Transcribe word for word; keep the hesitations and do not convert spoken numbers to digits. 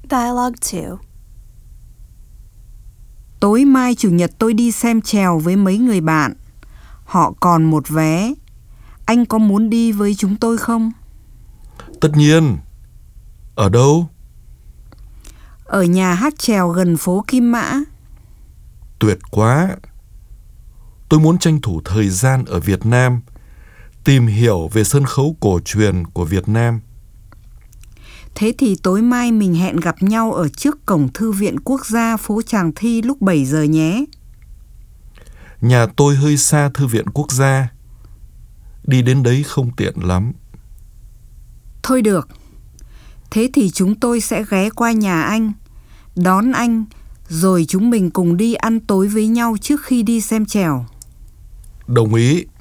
Dialogue two. Tối mai chủ nhật tôi đi xem chèo với mấy người bạn. Họ còn một vé. Anh có muốn đi với chúng tôi không? Tất nhiên. Ở đâu? Ở nhà hát chèo gần phố Kim Mã. Tuyệt quá. Tôi muốn tranh thủ thời gian ở Việt Nam, tìm hiểu về sân khấu cổ truyền của Việt Nam. Thế thì tối mai mình hẹn gặp nhau ở trước cổng Thư viện Quốc gia phố Tràng Thi lúc bảy giờ nhé. Nhà tôi hơi xa Thư viện Quốc gia. Đi đến đấy không tiện lắm. Thôi được. Thế thì chúng tôi sẽ ghé qua nhà anh, đón anh, rồi chúng mình cùng đi ăn tối với nhau trước khi đi xem chèo. Đồng ý.